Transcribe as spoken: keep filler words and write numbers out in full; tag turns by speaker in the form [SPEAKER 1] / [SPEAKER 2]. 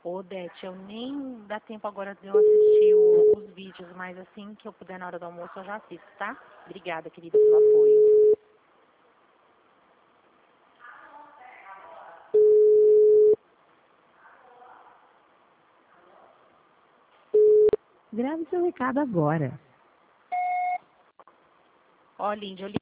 [SPEAKER 1] Ô, Dete, eu nem dá tempo agora de eu assistir o- os vídeos, mas assim que eu puder na hora do almoço eu já assisto, tá? Obrigada, querida, pelo apoio.
[SPEAKER 2] Grave seu recado agora.
[SPEAKER 1] Ó, Lindy, eu